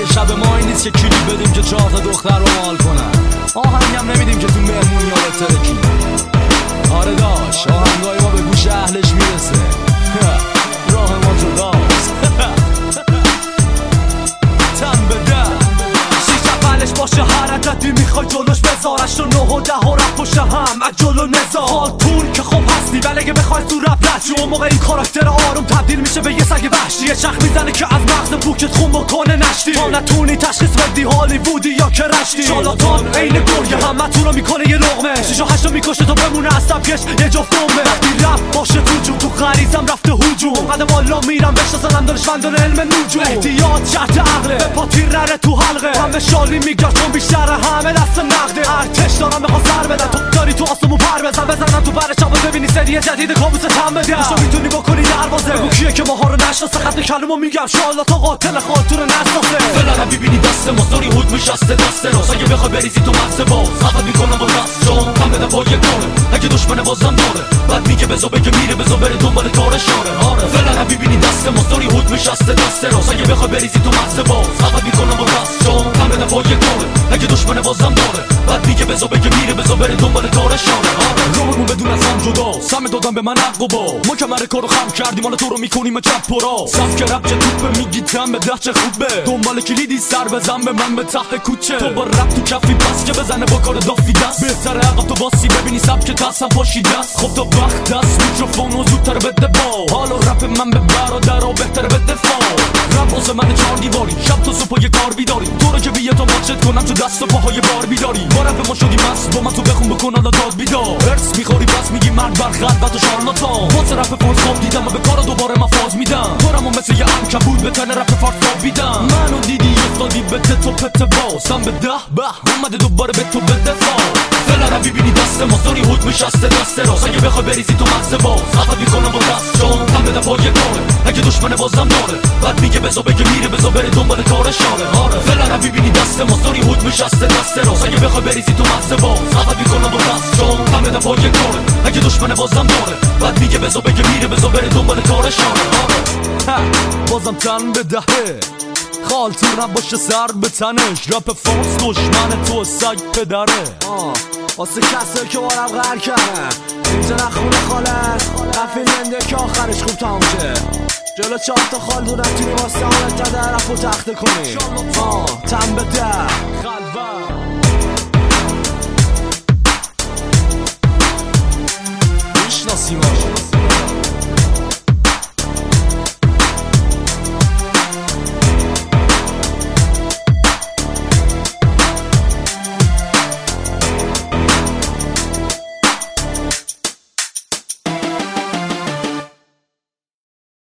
شب ما این نیست که کلی بدیم که 4 تا دختر رو مال کنن. آهنگم نمیدیم که تو مهمونی ها بترکیم. آره داش آهنگای ما به گوش اهلش میرسه. راه ما جداست. تن به در اولش باشه حرکتی میخوای جلوش بذارش، و 9 و 10 و رفت پشت هم از جلو نزار پول که خوب هستی، ولی اگه بخوای تو رپ رچی اون موقع این کاراکتر آروم تبدیل میشه به یه سگ وحشی. یه چخ میزنه که از مغز بوکت خون بکنه نشتی، تا نتونی تشخیص بدی هالیوودی یا که رشتی. شالاتان عین گرگه همه تو رو میکنه یه لقمه، 6 و 8 رو میکشه تا بمونه از سبکش یه جفت دمه. وقتی رپ باشه تو غریزم رفته هجوم، قدم والا میرم بشناسم دانشمندان علم نجوم. احتیاط شرط عقله به پا تیرره تو حلقه، همه شالی میگه چون بیشتر همه دست نقده. ارتش دارم بخوام سر بدن، تو داری تو آسمون پر بزنم تو پر شب و ببینی سری جدید کابوس تم بده. تو میتونی بکنی دروازه، بگو کیه که ماها رو نشناسه، خط کلمو میگم شالا تا قاتل خاطر رو نشناسه. فعلا ببینی دست ما ساری هود میشسته دست راست، اگه بخوای بریزی تو مغز باز خفت میکنم با دست جان هم بده با یه کاره. اگه دشمن بازم داره بعد میگه بزا بگه میره بزا بره دنبال کارش آره. فعلا ببینی دست ما ساری هود میشسته دست راست، اگه بخوای بریزی تو مغز باز خفت میکنم با دست جان هم بده با یه کاره. اگه دشمن بازم داره بعد میگه بزا بگه میره بزا بره دنبال کارش آره. رومون بدون از هم جدا سم دادم به من عقبا، ما کمر کارو خم کردیم حالا تو رو میکنیم چپ پرا. سبک رپ چه توپه میگی تم به ده چه خوبه، دنبال کلیدی سر بزن به من به ته کوچه. تو با رپ تو کفی بس که بزنه با کار دافی دست، بهتره عقب تو باسی ببینی سبک دستم پاشی دست. خب تا وقت دست میکروفونو زودتر بده با، حالا رپ من به برادرها بهتره به دفاع. رپ واسه من 4 دیواری شب تا صبح یه کار بیداری، تو رو که بیه تا ماچت کنم تو دست و پاهای بار بیداری. با رپ ما شدی مست با من تو بخون بکن حالا داد بیدار. ارس میخوری بس میگی مرد بر خلقت و شارلاتان، واسه رپ فارس خواب دیدم و به کارا دوباره مفاز میدم. تورمو مثل یه عنکبوت به تن رپ فارس خواب بیدم. منو دیدی افتادی به تت و پت باز، هم به ده به اومده دوباره به تو بده فال. فعلا ببینی دست ما ساری هود میشسته دست راست، اگه بخوای بریزی تو مغز باز خفت میکنم با دست جان هم بده با یه کاره. اگه دشمن بازم داره بعد میگه بزا بگه میره بزا بره دنبال کارش آره. فعلا ببینی دست ما ساری هود میشسته دست راست، اگه بخوای بریزی تو مغز باز خفت میکنم با دست جان هم بده با یه کاره. اگه دشمن بازم داره بعد میگه بزا بگه میره بزا بره دنبال کارش آره. بازم تن به دهه خال تیر نباشه سر به تنش، رپ فارس دشمن تو سگ پدره. واسه کسایی که بارم غر کردن اینجا نخونه خالص قفیل منده که آخرش خوب تموم شه. جلو 4 تا خال دونم توی واسه حالت در رفت و تخته کنی تن به در